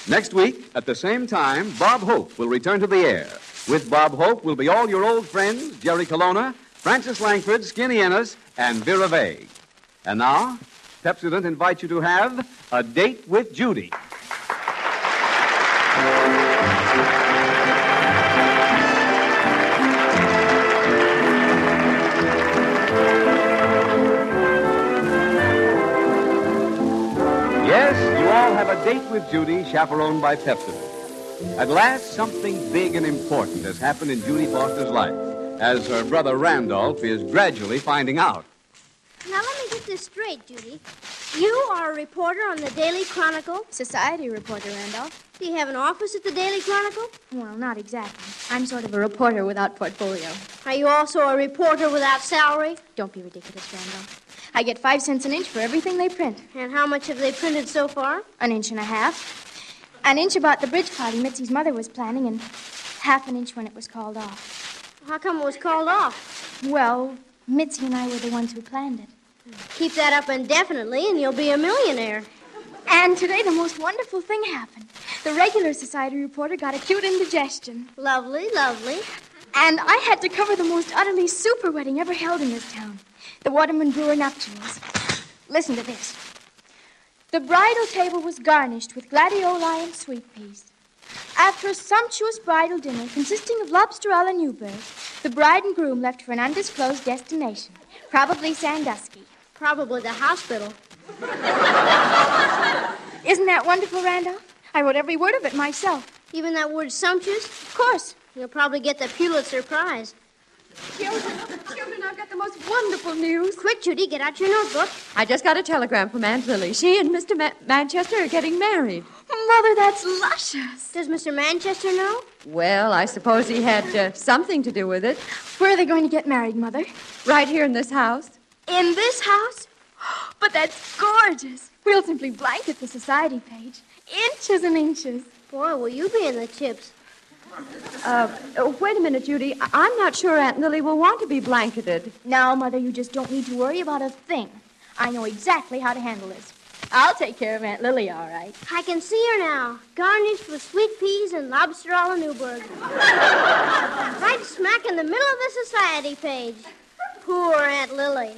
Next week, at the same time, Bob Hope will return to the air. With Bob Hope will be all your old friends, Jerry Colonna, Francis Langford, Skinny Ennis, and Vera Vague. And now, Pepsodent invites you to have a date with Judy. Yes, you all have a date with Judy, chaperoned by Pepsodent. At last, something big and important has happened in Judy Foster's life, as her brother Randolph is gradually finding out. Now, let me get this straight, Judy. You are a reporter on the Daily Chronicle? Society reporter, Randolph. Do you have an office at the Daily Chronicle? Well, not exactly. I'm sort of a reporter without portfolio. Are you also a reporter without salary? Don't be ridiculous, Randolph. I get 5 cents an inch for everything they print. And how much have they printed so far? 1.5 inches. An inch about the bridge party Mitzi's mother was planning, and 1/2 inch when it was called off. How come it was called off? Well, Mitzi and I were the ones who planned it. Keep that up indefinitely, and you'll be a millionaire. And today the most wonderful thing happened. The regular society reporter got acute indigestion. Lovely, lovely. And I had to cover the most utterly super wedding ever held in this town. The Waterman Brewer nuptials. Listen to this. The bridal table was garnished with gladioli and sweet peas. After a sumptuous bridal dinner consisting of lobster a la Newburgh, the bride and groom left for an undisclosed destination, probably Sandusky. Probably the hospital. Isn't that wonderful, Randolph? I wrote every word of it myself. Even that word sumptuous? Of course. You'll probably get the Pulitzer Prize. Children, I've got the most wonderful news. Quick, Judy, get out your notebook. I just got a telegram from Aunt Lily. She and Mr. Manchester are getting married. Mother, that's luscious. Does Mr. Manchester know? Well, I suppose he had something to do with it. Where are they going to get married, Mother? Right here in this house. In this house? But that's gorgeous. We'll simply blanket the society page. Inches and inches. Boy, will you be in the chips. Wait a minute, Judy. I'm not sure Aunt Lily will want to be blanketed. Now, Mother, you just don't need to worry about a thing. I know exactly how to handle this. I'll take care of Aunt Lily, all right. I can see her now, garnished with sweet peas and lobster a la Newburgh. Right smack in the middle of the society page. Poor Aunt Lily.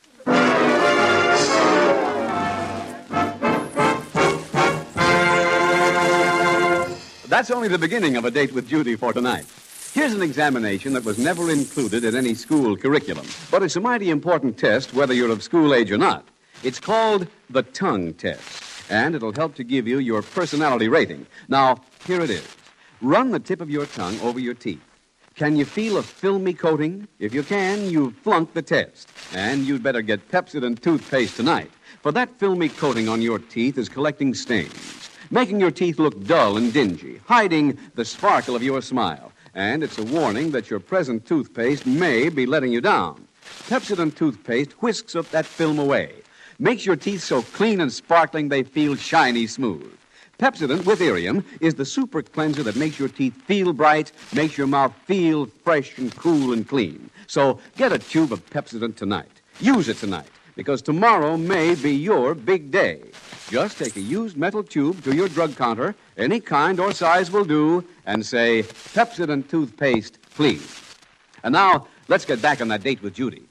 That's only the beginning of a date with Judy for tonight. Here's an examination that was never included in any school curriculum, but it's a mighty important test whether you're of school age or not. It's called the tongue test, and it'll help to give you your personality rating. Now, here it is. Run the tip of your tongue over your teeth. Can you feel a filmy coating? If you can, you've flunked the test. And you'd better get Pepsodent toothpaste tonight, for that filmy coating on your teeth is collecting stains, making your teeth look dull and dingy, hiding the sparkle of your smile. And it's a warning that your present toothpaste may be letting you down. Pepsodent toothpaste whisks up that film away, makes your teeth so clean and sparkling they feel shiny smooth. Pepsodent with Irium is the super cleanser that makes your teeth feel bright, makes your mouth feel fresh and cool and clean. So get a tube of Pepsodent tonight. Use it tonight, because tomorrow may be your big day. Just take a used metal tube to your drug counter, any kind or size will do, and say, Pepsodent toothpaste, please. And now, let's get back on that date with Judy.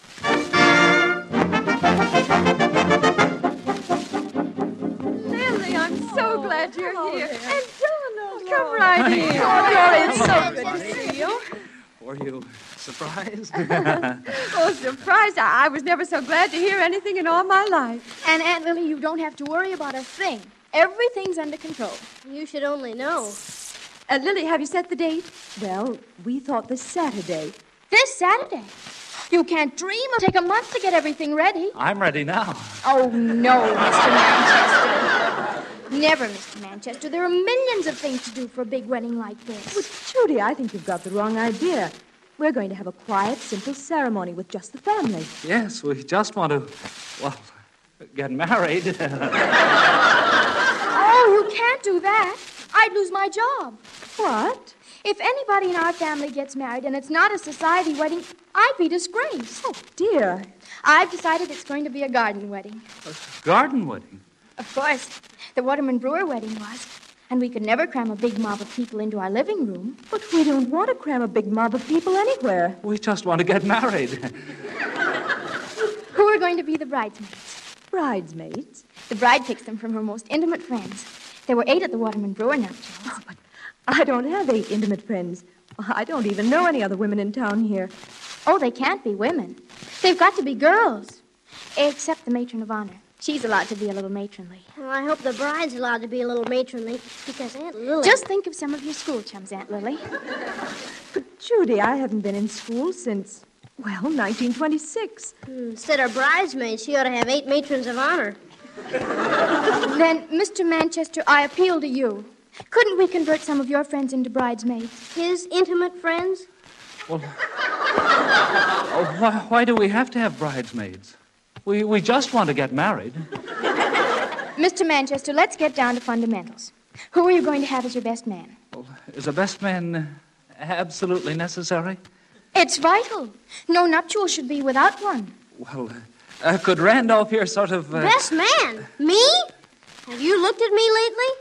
Lily, I'm so glad you're here. There. And Donald, come right in. Oh, It's so good to see you. Were you surprised? Oh, surprised. I was never so glad to hear anything in all my life. And, Aunt Lily, you don't have to worry about a thing. Everything's under control. You should only know. Lily, have you set the date? Well, we thought this Saturday. This Saturday. You can't dream. It'll take a month to get everything ready. I'm ready now. Oh, no, Mr. Manchester. Never, Mr. Manchester. There are millions of things to do for a big wedding like this. But, Judy, I think you've got the wrong idea. We're going to have a quiet, simple ceremony with just the family. Yes, we just want to, well, get married. Oh, you can't do that. I'd lose my job. What? If anybody in our family gets married and it's not a society wedding, I'd be disgraced. Oh, dear. I've decided it's going to be a garden wedding. A garden wedding? Of course. The Waterman Brewer wedding was. And we could never cram a big mob of people into our living room. But we don't want to cram a big mob of people anywhere. We just want to get married. Who are going to be the bridesmaids? Bridesmaids? The bride picks them from her most intimate friends. There were 8 at the Waterman Brewer nuptials. Oh, but I don't have 8 intimate friends. I don't even know any other women in town here. Oh, they can't be women. They've got to be girls. Except the matron of honor. She's allowed to be a little matronly. Well, I hope the bride's allowed to be a little matronly, because Aunt Lily... Just think of some of your school chums, Aunt Lily. But, Judy, I haven't been in school since, 1926. Instead of bridesmaids, she ought to have 8 matrons of honor. Then, Mr. Manchester, I appeal to you. Couldn't we convert some of your friends into bridesmaids? His intimate friends? Well, why do we have to have bridesmaids? We just want to get married. Mr. Manchester, let's get down to fundamentals. Who are you going to have as your best man? Well, is a best man absolutely necessary? It's vital. No nuptial should be without one. Well, could Randolph here sort of... Best man? Me? Have you looked at me lately?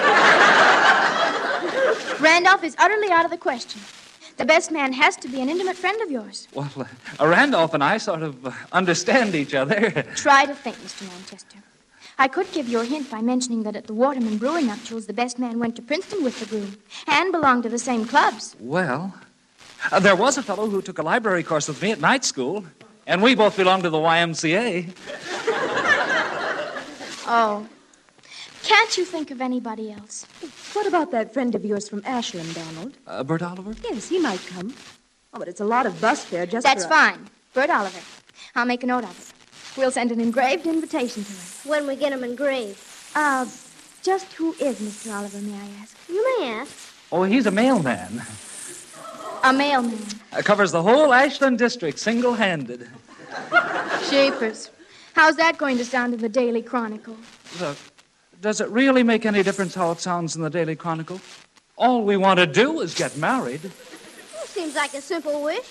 Randolph is utterly out of the question. The best man has to be an intimate friend of yours. Well, Randolph and I sort of understand each other. Try to think, Mr. Manchester. I could give you a hint by mentioning that at the Waterman Brewer nuptials, the best man went to Princeton with the groom and belonged to the same clubs. Well, there was a fellow who took a library course with me at night school, and we both belonged to the YMCA. Oh. Can't you think of anybody else? What about that friend of yours from Ashland, Donald? Bert Oliver? Yes, he might come. Oh, but it's a lot of bus fare just That's for... fine. Bert Oliver. I'll make a note of it. We'll send an engraved invitation to him. When we get him engraved. Just who is Mr. Oliver, may I ask? You may ask. Oh, he's a mailman. A mailman. Covers the whole Ashland district, single-handed. Shapers. How's that going to sound in the Daily Chronicle? Look, does it really make any difference how it sounds in the Daily Chronicle? All we want to do is get married. Seems like a simple wish.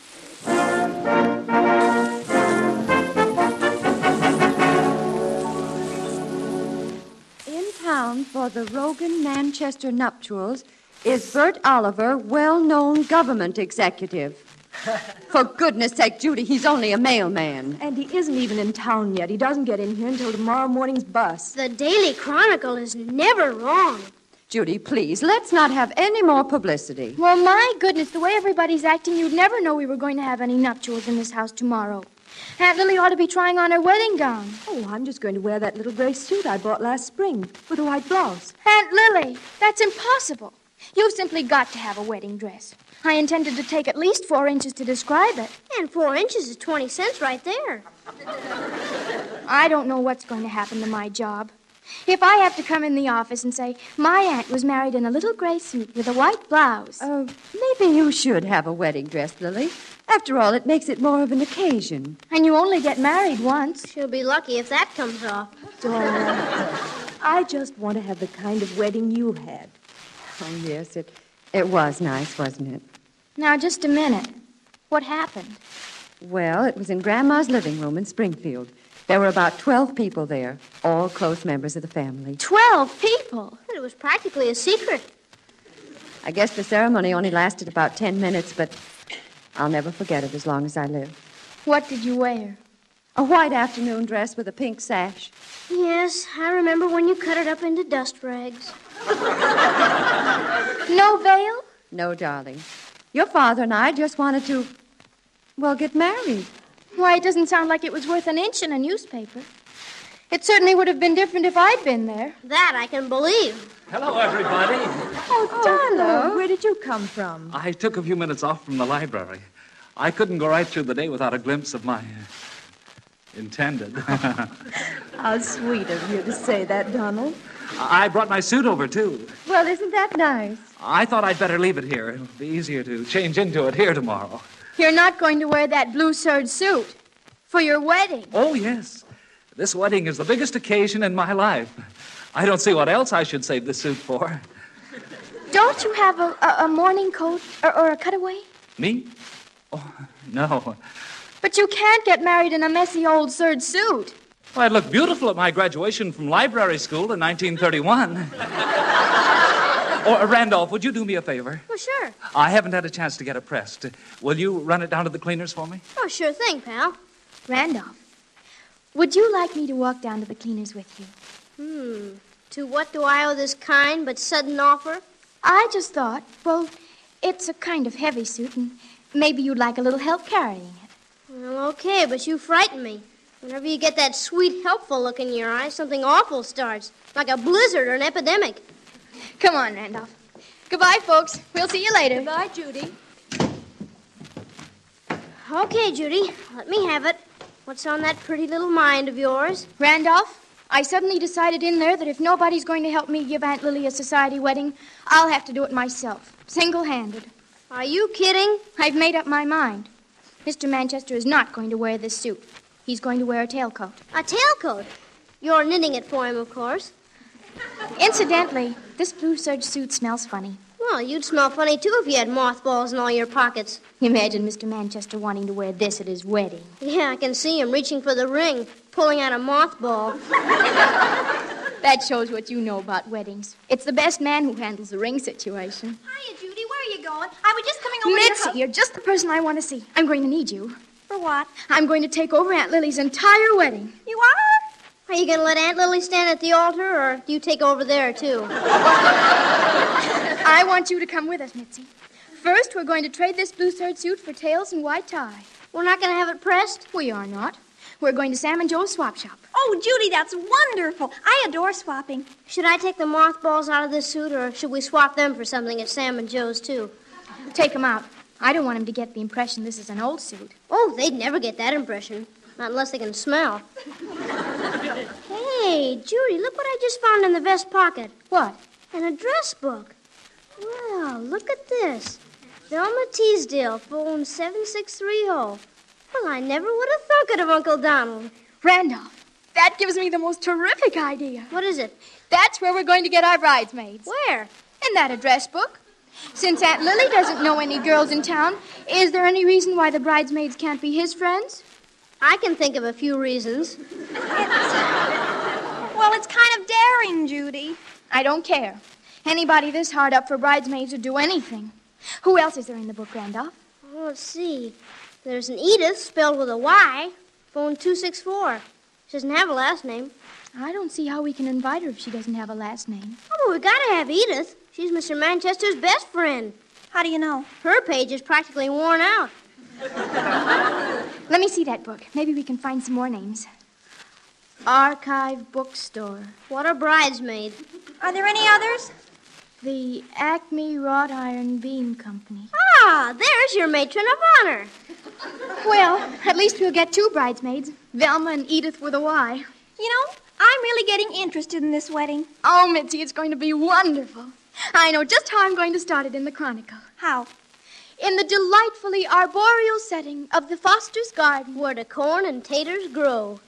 In town for the Rogan-Manchester nuptials is Bert Oliver, well-known government executive. For goodness sake, Judy, he's only a mailman. And he isn't even in town yet. He doesn't get in here until tomorrow morning's bus. The Daily Chronicle is never wrong. Judy, please, let's not have any more publicity. Well, my goodness, the way everybody's acting, you'd never know we were going to have any nuptials in this house tomorrow. Aunt Lily ought to be trying on her wedding gown. Oh, I'm just going to wear that little gray suit I bought last spring with a white blouse. Aunt Lily, that's impossible. You've simply got to have a wedding dress. I intended to take at least 4 inches to describe it. And 4 inches is 20 cents right there. I don't know what's going to happen to my job. If I have to come in the office and say, my aunt was married in a little gray suit with a white blouse. Maybe you should have a wedding dress, Lily. After all, it makes it more of an occasion. And you only get married once. She'll be lucky if that comes off. I just want to have the kind of wedding you had. Oh, yes, it was nice, wasn't it? Now, just a minute. What happened? Well, it was in Grandma's living room in Springfield. There were about 12 people there, all close members of the family. 12 people? It was practically a secret. I guess the ceremony only lasted about 10 minutes, but I'll never forget it as long as I live. What did you wear? A white afternoon dress with a pink sash. Yes, I remember when you cut it up into dust rags. No veil? No, darling. Your father and I just wanted to, get married. Why, it doesn't sound like it was worth an inch in a newspaper. It certainly would have been different if I'd been there. That I can believe. Hello, everybody. Oh, Donald, where did you come from? I took a few minutes off from the library. I couldn't go right through the day without a glimpse of my intended. How sweet of you to say that, Donald. I brought my suit over, too. Well, isn't that nice? I thought I'd better leave it here. It'll be easier to change into it here tomorrow. You're not going to wear that blue serge suit for your wedding. Oh, yes. This wedding is the biggest occasion in my life. I don't see what else I should save the suit for. Don't you have a morning coat or a cutaway? Me? Oh, no. But you can't get married in a messy old serge suit. Well, I looked beautiful at my graduation from library school in 1931. Randolph, would you do me a favor? Oh, sure. I haven't had a chance to get it pressed. Will you run it down to the cleaners for me? Oh, sure thing, pal. Randolph, would you like me to walk down to the cleaners with you? To what do I owe this kind but sudden offer? I just thought, well, it's a kind of heavy suit, and maybe you'd like a little help carrying it. Well, okay, but you frighten me. Whenever you get that sweet, helpful look in your eyes, something awful starts, like a blizzard or an epidemic. Come on, Randolph. Goodbye, folks. We'll see you later. Goodbye, Judy. Okay, Judy, let me have it. What's on that pretty little mind of yours? Randolph, I suddenly decided in there that if nobody's going to help me give Aunt Lily a society wedding, I'll have to do it myself, single-handed. Are you kidding? I've made up my mind. Mr. Manchester is not going to wear this suit. He's going to wear a tailcoat. A tailcoat? You're knitting it for him, of course. Incidentally, this blue serge suit smells funny. Well, you'd smell funny, too, if you had mothballs in all your pockets. Imagine Mr. Manchester wanting to wear this at his wedding. Yeah, I can see him reaching for the ring, pulling out a mothball. That shows what you know about weddings. It's the best man who handles the ring situation. Hiya, Judy. Where are you going? I was just coming over to your Mitzi, house. you're just the person I want to see. I'm going to need you. For what? I'm going to take over Aunt Lily's entire wedding. You are? Are you going to let Aunt Lily stand at the altar, or do you take over there, too? I want you to come with us, Mitzi. First, we're going to trade this blue serge suit for tails and white tie. We're not going to have it pressed? We are not. We're going to Sam and Joe's swap shop. Oh, Judy, that's wonderful. I adore swapping. Should I take the mothballs out of this suit, or should we swap them for something at Sam and Joe's, too? Take them out. I don't want him to get the impression this is an old suit. Oh, they'd never get that impression. Not unless they can smell. Hey, Judy, look what I just found in the vest pocket. What? An address book. Well, look at this. Velma Teasdale, phone 7630. Well, I never would have thunk it of Uncle Donald. Randolph, that gives me the most terrific idea. What is it? That's where we're going to get our bridesmaids. Where? In that address book. Since Aunt Lily doesn't know any girls in town, is there any reason why the bridesmaids can't be his friends? I can think of a few reasons. Well, it's kind of daring, Judy. I don't care. Anybody this hard up for bridesmaids would do anything. Who else is there in the book, Randolph? Oh, let's see. There's an Edith spelled with a Y, phone 264. She doesn't have a last name. I don't see how we can invite her if she doesn't have a last name. Oh, but we gotta have Edith. She's Mr. Manchester's best friend. How do you know? Her page is practically worn out. Let me see that book. Maybe we can find some more names. Archive Bookstore. What a bridesmaid. Are there any others? The Acme Wrought Iron Beam Company. Ah, there's your matron of honor. Well, at least we'll get two bridesmaids. Velma and Edith with a Y. You know, I'm really getting interested in this wedding. Oh, Mitzi, it's going to be wonderful. I know just how I'm going to start it in the Chronicle. How? In the delightfully arboreal setting of the Foster's garden. Where the corn and taters grow.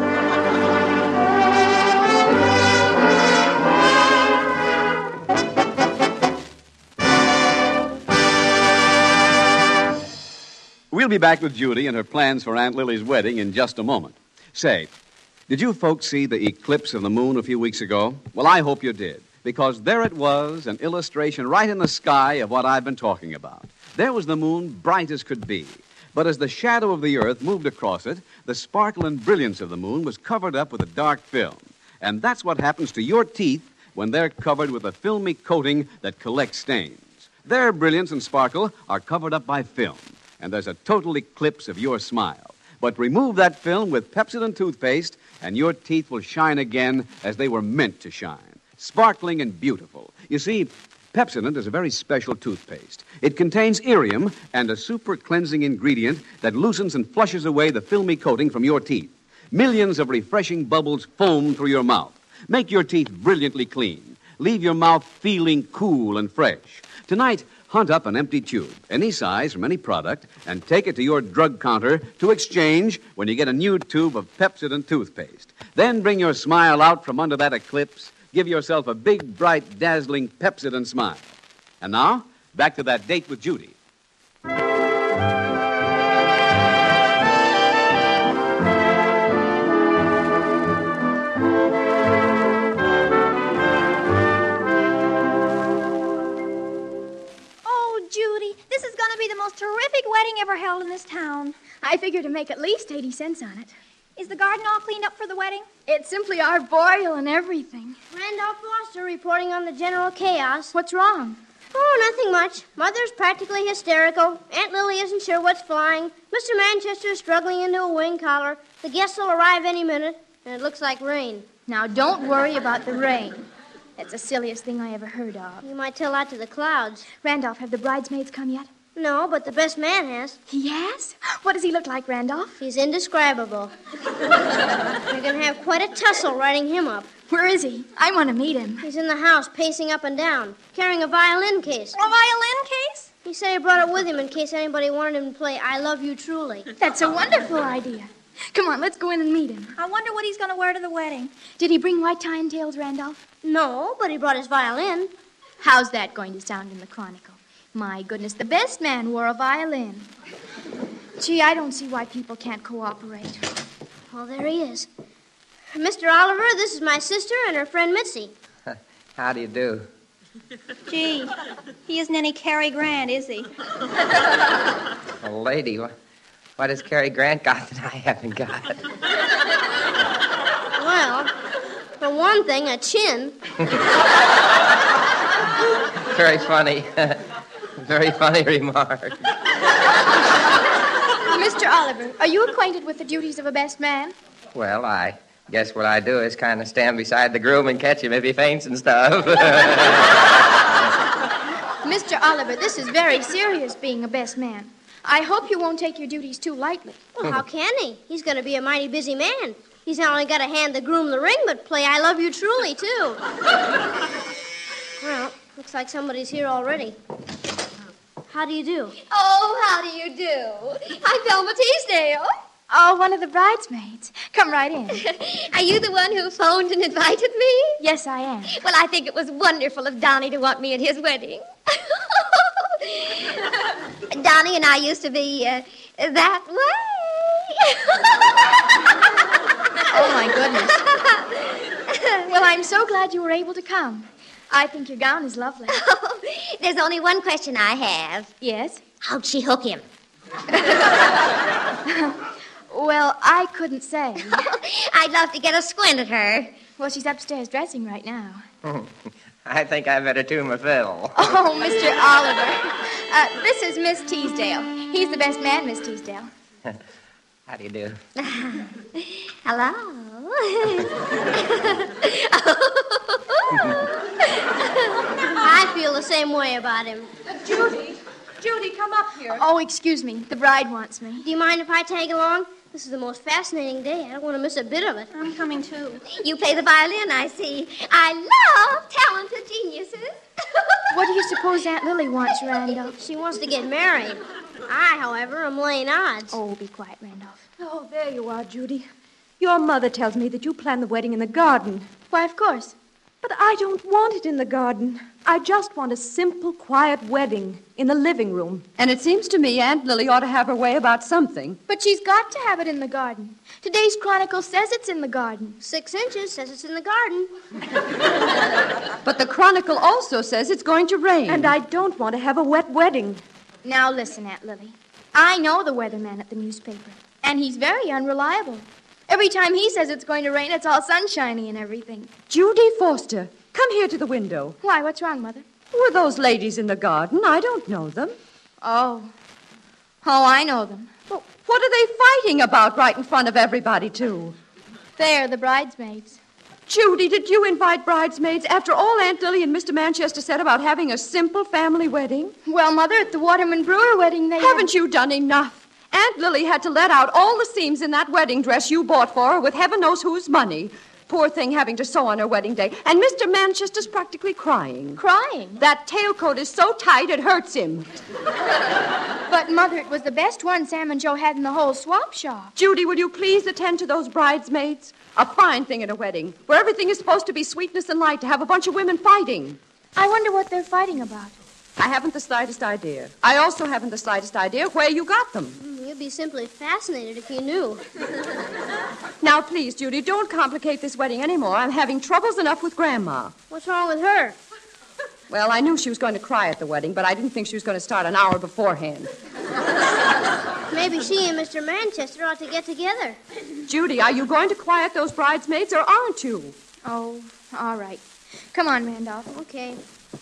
We'll be back with Judy and her plans for Aunt Lily's wedding in just a moment. Say, did you folks see the eclipse of the moon a few weeks ago? Well, I hope you did, because there it was, an illustration right in the sky of what I've been talking about. There was the moon, bright as could be. But as the shadow of the earth moved across it, the sparkle and brilliance of the moon was covered up with a dark film. And that's what happens to your teeth when they're covered with a filmy coating that collects stains. Their brilliance and sparkle are covered up by film, and there's a total eclipse of your smile. But remove that film with Pepsodent toothpaste, and your teeth will shine again as they were meant to shine, sparkling and beautiful. You see, Pepsodent is a very special toothpaste. It contains irium and a super cleansing ingredient that loosens and flushes away the filmy coating from your teeth. Millions of refreshing bubbles foam through your mouth. Make your teeth brilliantly clean. Leave your mouth feeling cool and fresh. Tonight, hunt up an empty tube, any size from any product, and take it to your drug counter to exchange when you get a new tube of Pepsodent toothpaste. Then bring your smile out from under that eclipse. Give yourself a big, bright, dazzling Pepsodent smile. And now, back to that date with Judy. I figure to make at least 80 cents on it. Is the garden all cleaned up for the wedding? It's simply arboreal and everything. Randolph Foster reporting on the general chaos. What's wrong? Oh, nothing much. Mother's practically hysterical. Aunt Lily isn't sure what's flying. Mr. Manchester's struggling into a wing collar. The guests will arrive any minute, and it looks like rain. Now, don't worry about the rain. It's the silliest thing I ever heard of. You might tell that to the clouds. Randolph, have the bridesmaids come yet? No, but the best man has. He has? What does he look like, Randolph? He's indescribable. You're going to have quite a tussle writing him up. Where is he? I want to meet him. He's in the house, pacing up and down, carrying a violin case. A violin case? He said he brought it with him in case anybody wanted him to play I Love You Truly. That's a wonderful idea. Come on, let's go in and meet him. I wonder what he's going to wear to the wedding. Did he bring white tie and tails, Randolph? No, but he brought his violin. How's that going to sound in the Chronicle? My goodness, the best man wore a violin. Gee, I don't see why people can't cooperate. Well, there he is. Mr. Oliver, this is my sister and her friend Mitzi. How do you do? Gee, he isn't any Cary Grant, is he? A lady, what has Cary Grant got that I haven't got? Well, for one thing, a chin. Very funny. Very funny remark. Mr. Oliver, are you acquainted with the duties of a best man? Well, I guess what I do is kind of stand beside the groom and catch him if he faints and stuff. Mr. Oliver, this is very serious, being a best man. I hope you won't take your duties too lightly. Well, how can he? He's going to be a mighty busy man. He's not only got to hand the groom the ring, but play I Love You Truly, too. Well, looks like somebody's here already. How do you do? Oh, how do you do? I'm Velma Teasdale. Oh, one of the bridesmaids. Come right in. Are you the one who phoned and invited me? Yes, I am. Well, I think it was wonderful of Donnie to want me at his wedding. Donnie and I used to be that way. Oh, my goodness. Well, I'm so glad you were able to come. I think your gown is lovely. Oh, there's only one question I have. Yes? How'd she hook him? Well, I couldn't say. I'd love to get a squint at her. Well, she's upstairs dressing right now. I think I better tune my fiddle. Oh, Mr. Oliver. This is Miss Teasdale. He's the best man, Miss Teasdale. How do you do? Hello. I feel the same way about him. Judy, come up here. Oh, excuse me. The bride wants me. Do you mind if I tag along? This is the most fascinating day. I don't want to miss a bit of it. I'm coming, too. You play the violin, I see. I love talented geniuses. What do you suppose Aunt Lily wants, Randolph? She wants to get married. I, however, am laying odds. Oh, be quiet, Randolph. Oh, there you are, Judy. Your mother tells me that you planned the wedding in the garden. Why, of course. But I don't want it in the garden. I just want a simple, quiet wedding in the living room. And it seems to me Aunt Lily ought to have her way about something. But she's got to have it in the garden. Today's Chronicle says it's in the garden. 6 inches says it's in the garden. But the Chronicle also says it's going to rain. And I don't want to have a wet wedding. Now listen, Aunt Lily. I know the weatherman at the newspaper, and he's very unreliable. Every time he says it's going to rain, it's all sunshiny and everything. Judy Foster, come here to the window. Why, what's wrong, Mother? Who are those ladies in the garden? I don't know them. Oh, I know them. Well, what are they fighting about right in front of everybody, too? They're the bridesmaids. Judy, did you invite bridesmaids after all Aunt Lily and Mr. Manchester said about having a simple family wedding? Well, Mother, at the Waterman Brewer wedding, they... Haven't you done enough? Aunt Lily had to let out all the seams in that wedding dress you bought for her with heaven knows whose money. Poor thing having to sew on her wedding day. And Mr. Manchester's practically crying. Crying? That tailcoat is so tight it hurts him. But, Mother, it was the best one Sam and Joe had in the whole swap shop. Judy, will you please attend to those bridesmaids? A fine thing at a wedding, where everything is supposed to be sweetness and light, to have a bunch of women fighting. I wonder what they're fighting about. I haven't the slightest idea. I also haven't the slightest idea where you got them. You'd be simply fascinated if you knew. Now, please, Judy, don't complicate this wedding anymore. I'm having troubles enough with Grandma. What's wrong with her? Well, I knew she was going to cry at the wedding, but I didn't think she was going to start an hour beforehand. Maybe she and Mr. Manchester ought to get together. Judy, are you going to quiet those bridesmaids or aren't you? Oh, all right. Come on, Randolph. Okay.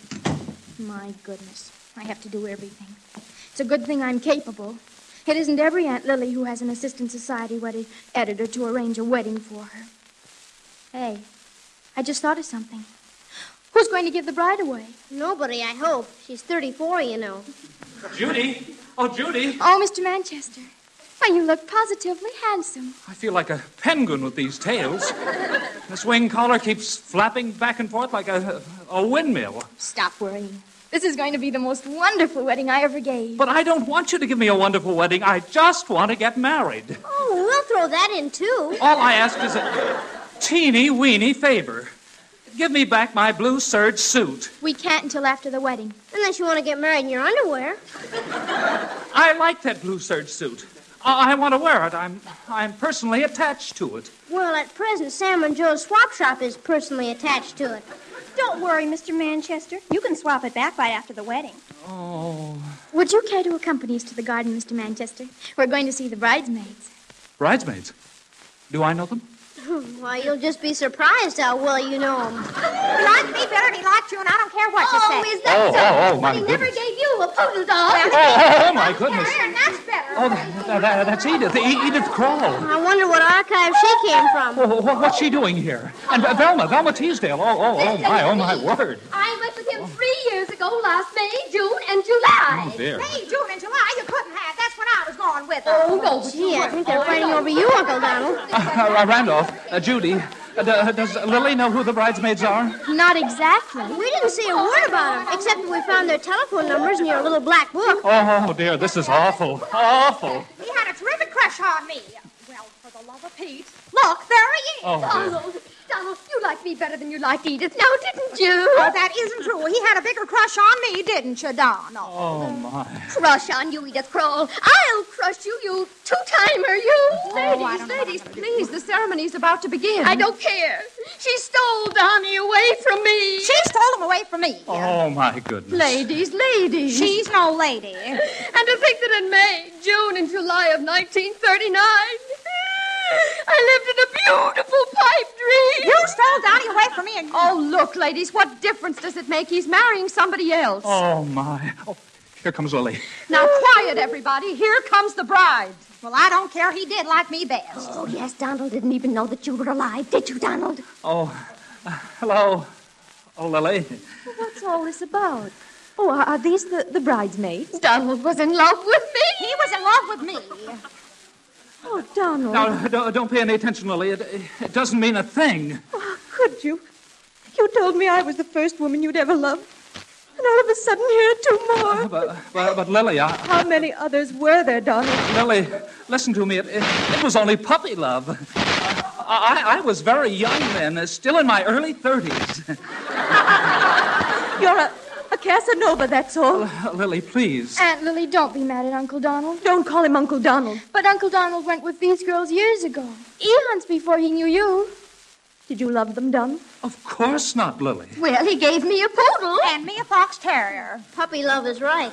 My goodness. I have to do everything. It's a good thing I'm capable. It isn't every Aunt Lily who has an assistant society wedding editor to arrange a wedding for her. Hey, I just thought of something. Who's going to give the bride away? Nobody, I hope. She's 34, you know. Judy! Oh, Judy! Oh, Mr. Manchester. Why, you look positively handsome. I feel like a penguin with these tails. This wing collar keeps flapping back and forth like a windmill. Stop worrying. This is going to be the most wonderful wedding I ever gave. But I don't want you to give me a wonderful wedding. I just want to get married. Oh, we'll throw that in, too. All I ask is a teeny-weeny favor. Give me back my blue serge suit. We can't until after the wedding. Unless you want to get married in your underwear. I like that blue serge suit. I want to wear it. I'm personally attached to it. Well, at present, Sam and Joe's swap shop is personally attached to it. Don't worry, Mr. Manchester. You can swap it back right after the wedding. Oh. Would you care to accompany us to the garden, Mr. Manchester? We're going to see the bridesmaids. Bridesmaids? Do I know them? Why, you'll just be surprised how well you know him. He liked me better than he liked you, and I don't care what you say. Is that so? Oh, my He goodness. never gave you a poodle dog. Oh, my goodness. And that's better. Oh, that's Edith. Edith Kroll. I wonder what archive she came from. What's she doing here? And Velma Teasdale. Oh, my word. I went with him 3 years ago, last May, June, and July. Oh, dear. May, June, and July, you couldn't have. That's when I was going with her. Oh, no. Gee, I think they're fighting over you, Uncle Donald. Randolph, Judy, does Lily know who the bridesmaids are? Not exactly. We didn't say a word about them, except that we found their telephone numbers in your little black book. Oh, dear, this is awful. Awful. He had a terrific crush on me. Well, for the love of Pete. Look, there he is. Oh, dear. Donald, you liked me better than you liked Edith, now didn't you? Oh, that isn't true. He had a bigger crush on me, didn't you, Donald? Oh, my. Crush on you, Edith Kroll. I'll crush you, you two-timer, you. Ladies, please, the ceremony's about to begin. I don't care. She stole Donnie away from me. She stole him away from me. Oh, my goodness. Ladies. She's no lady. And to think that in May, June, and July of 1939, I lived in a beautiful pipe dream. You stole Donnie away from me and... Oh, look, ladies, what difference does it make? He's marrying somebody else. Oh, my. Oh, here comes Lily. Now, quiet, everybody. Here comes the bride. Well, I don't care. He did like me best. Oh, yes, Donald didn't even know that you were alive, did you, Donald? Oh, hello. Oh, Lily. What's all this about? Oh, are these the bridesmaids? Donald was in love with me. He was in love with me. Oh, Donald. Now, don't pay any attention, Lily. It doesn't mean a thing. Oh, how could you? You told me I was the first woman you'd ever loved. And all of a sudden, here are two more. But Lily, How many others were there, Donald? Lily, listen to me. It was only puppy love. I was very young then, still in my early 30s. You're a Casanova, that's all. Lily, please. Aunt Lily, don't be mad at Uncle Donald. Don't call him Uncle Donald. But Uncle Donald went with these girls years ago. Eons before he knew you. Did you love them, Donald? Of course not, Lily. Well, he gave me a poodle. And me a fox terrier. Puppy love is right.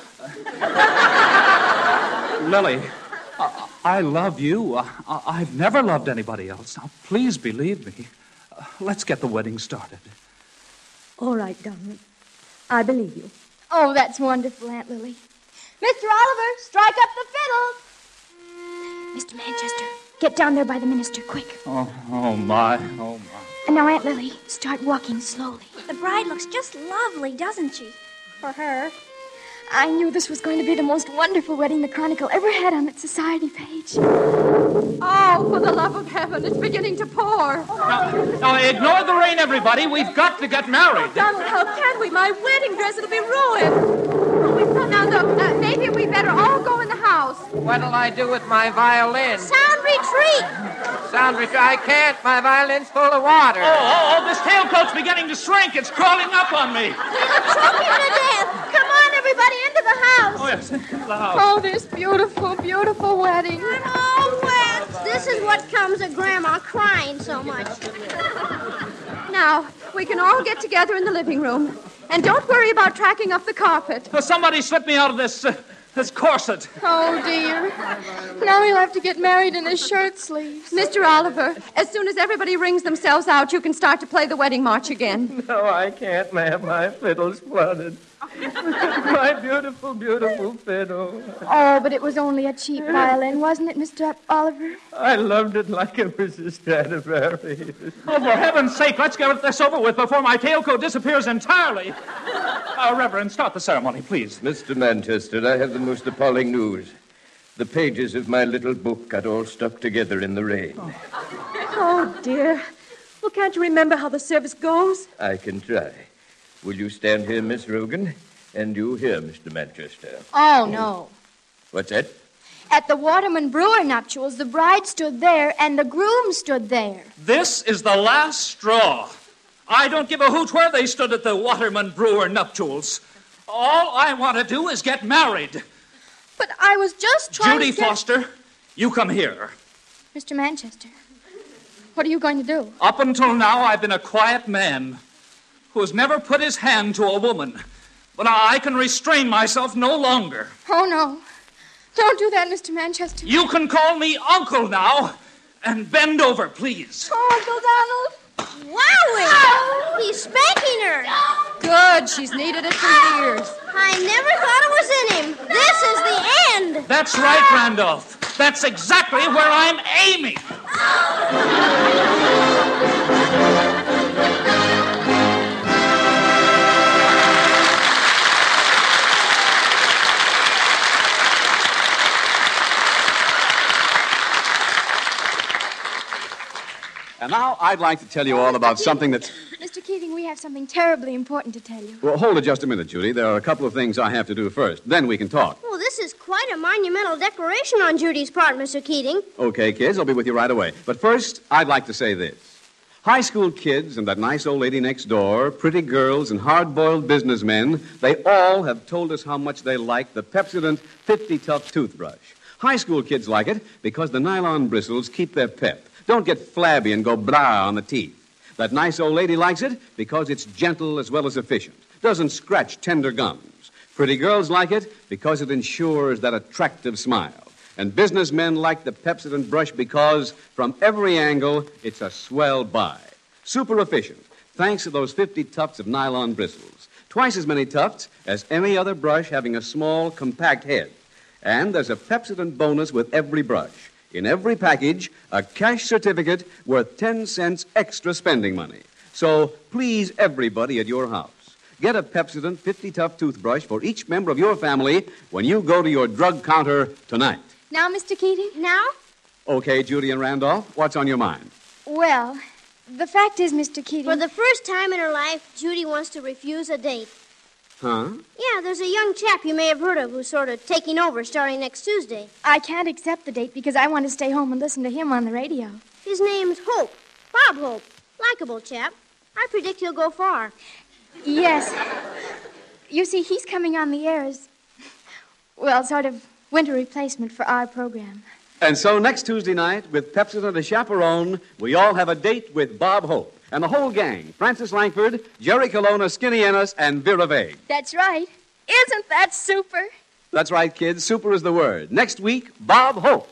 Lily, I love you. I've never loved anybody else. Now, please believe me. Let's get the wedding started. All right, Donald. I believe you. Oh, that's wonderful, Aunt Lily. Mr. Oliver, strike up the fiddle. Mr. Manchester, get down there by the minister, quick. Oh, my. And now, Aunt Lily, start walking slowly. The bride looks just lovely, doesn't she? For her. I knew this was going to be the most wonderful wedding the Chronicle ever had on its society page. Oh, for the love of heaven, it's beginning to pour. Now, ignore the rain, everybody. We've got to get married. Donald, how can we? My wedding dress, it'll be ruined. Now, look, maybe we better all go in the house. What'll I do with my violin? Sound retreat. Sound retreat. I can't. My violin's full of water. Oh, this tailcoat's beginning to shrink. It's crawling up on me. Choking to death. Come on, everybody, into the house. Oh, yes, into the house. Oh, this beautiful, beautiful wedding. I'm all wet. This is what comes of Grandma crying so much. Now, we can all get together in the living room. And don't worry about tracking up the carpet. Somebody slip me out of this His corset. Oh, dear. Now he'll have to get married in his shirt sleeves. Mr. Oliver, as soon as everybody rings themselves out, you can start to play the wedding march again. No, I can't, ma'am. My fiddle's flooded. My beautiful, beautiful fiddle. Oh, but it was only a cheap violin, wasn't it, Mr. Oliver? I loved it like it was a Stradivarius. Oh, for heaven's sake, let's get this over with before my tailcoat disappears entirely. Reverend, start the ceremony, please. Mr. Manchester, I have the most appalling news. The pages of my little book got all stuck together in the rain. Oh, dear. Well, can't you remember how the service goes? I can try. Will you stand here, Miss Rogan? And you here, Mr. Manchester. Oh, no. What's that? At the Waterman Brewer nuptials, the bride stood there and the groom stood there. This is the last straw. I don't give a hoot where they stood at the Waterman Brewer nuptials. All I want to do is get married. But I was just trying Judy to get... Foster, you come here. Mr. Manchester, what are you going to do? Up until now, I've been a quiet man who has never put his hand to a woman. But I can restrain myself no longer. Oh, no. Don't do that, Mr. Manchester. You can call me Uncle now. And bend over, please. Oh, Uncle Donald. Wowie! Oh, he's spanking her. Good. She's needed it for years. I never thought it was in him. This is the end. That's right, Randolph. That's exactly where I'm aiming. And now I'd like to tell you all about something that's... Mr. Keating, we have something terribly important to tell you. Well, hold it just a minute, Judy. There are a couple of things I have to do first. Then we can talk. Well, this is quite a monumental declaration on Judy's part, Mr. Keating. Okay, kids, I'll be with you right away. But first, I'd like to say this. High school kids and that nice old lady next door, pretty girls and hard-boiled businessmen, they all have told us how much they like the Pepsodent 50 Tough toothbrush. High school kids like it because the nylon bristles keep their pep. Don't get flabby and go blah on the teeth. That nice old lady likes it because it's gentle as well as efficient. Doesn't scratch tender gums. Pretty girls like it because it ensures that attractive smile. And businessmen like the Pepsodent brush because from every angle, it's a swell buy. Super efficient, thanks to those 50 tufts of nylon bristles. Twice as many tufts as any other brush having a small, compact head. And there's a Pepsodent bonus with every brush. In every package, a cash certificate worth 10 cents extra spending money. So please everybody at your house. Get a Pepsodent 50 Tough toothbrush for each member of your family when you go to your drug counter tonight. Now, Mr. Keating? Now? Okay, Judy and Randolph, what's on your mind? Well, the fact is, Mr. Keating... For the first time in her life, Judy wants to refuse a date. Huh? Yeah, there's a young chap you may have heard of who's sort of taking over starting next Tuesday. I can't accept the date because I want to stay home and listen to him on the radio. His name's Hope. Bob Hope. Likeable chap. I predict he'll go far. Yes. You see, he's coming on the air as, well, sort of winter replacement for our program. And so next Tuesday night, with Pepsodent as chaperone, we all have a date with Bob Hope. And the whole gang, Francis Langford, Jerry Colonna, Skinny Ennis, and Vera Vague. That's right. Isn't that super? That's right, kids. Super is the word. Next week, Bob Hope.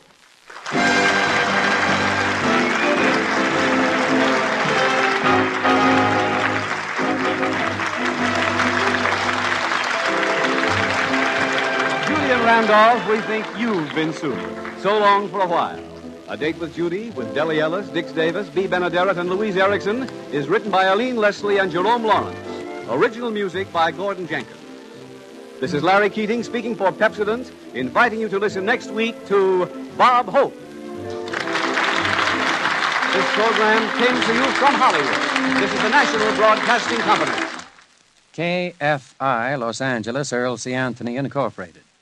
Judy and Randolph, we think you've been super. So long for a while. A Date with Judy with Deli Ellis, Dix Davis, B. Benaderet, and Louise Erickson is written by Aline Leslie and Jerome Lawrence. Original music by Gordon Jenkins. This is Larry Keating speaking for Pepsodent, inviting you to listen next week to Bob Hope. This program came to you from Hollywood. This is the National Broadcasting Company. KFI, Los Angeles, Earl C. Anthony, Incorporated.